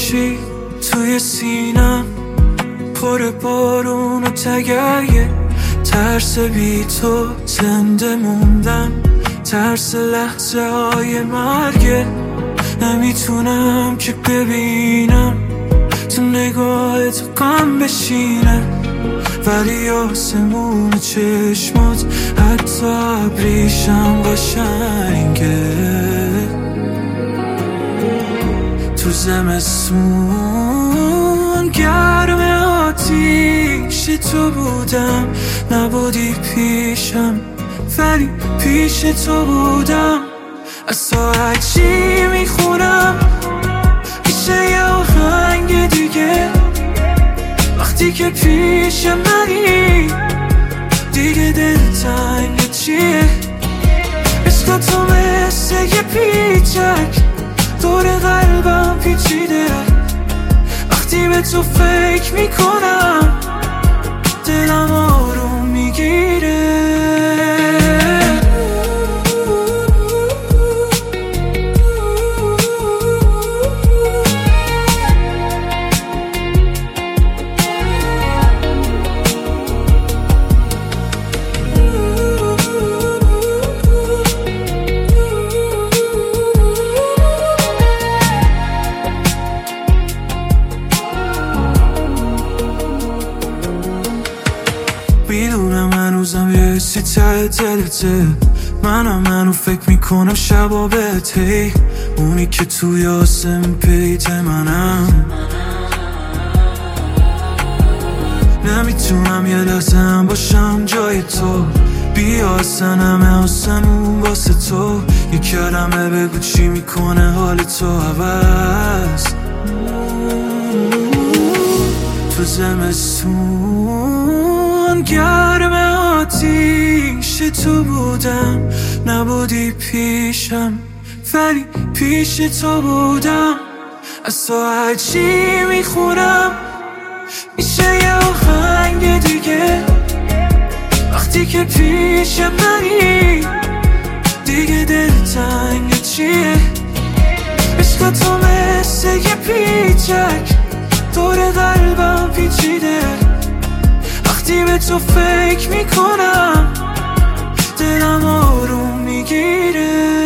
باشی توی سینم، پر بارون و تگرگه، ترس بی تو زنده موندم، ترس لحظه های مرگه. نمیتونم که ببینم تو نگاهت غم بشینه، ولی آسمون چشمات حتی ابریشم قشنگه. تو زمستون گرم آتیش تو بودم، نبودی پیشم ولی پیش تو بودم. از تو هرچی میخونم میشه یه آهنگ دیگه، وقتی که پیش منی دیگه دلتنگ چیه؟ عشق تو مثل یه پیچک دور قلبم پیچیده، وقتی به تو فکر میکنم دلم آروم میگیره. میدونم هنوزم یه حسی ته دلته، منو فکر میکنم شبا بهت، اونی که توی آسمون پیت منم. نمیتونم یه لحظه هم باشم جای تو، بیا اصلا همه آسمون واسه تو، یه کلمه بگو چی میکنه حال تو عوض. تو زمستون گرم آتیش تو بودم، نبودی پیشم ولی پیش تو بودم. از تو هرچی میخونم میشه یه آهنگ دیگه، وقتی که پیش منی دیگه دلتنگ چیه؟ عشق تو مثل یه پیچک دور قلبم پیچیده، وقتی به تو فکر میکنم دلم آروم میگیره.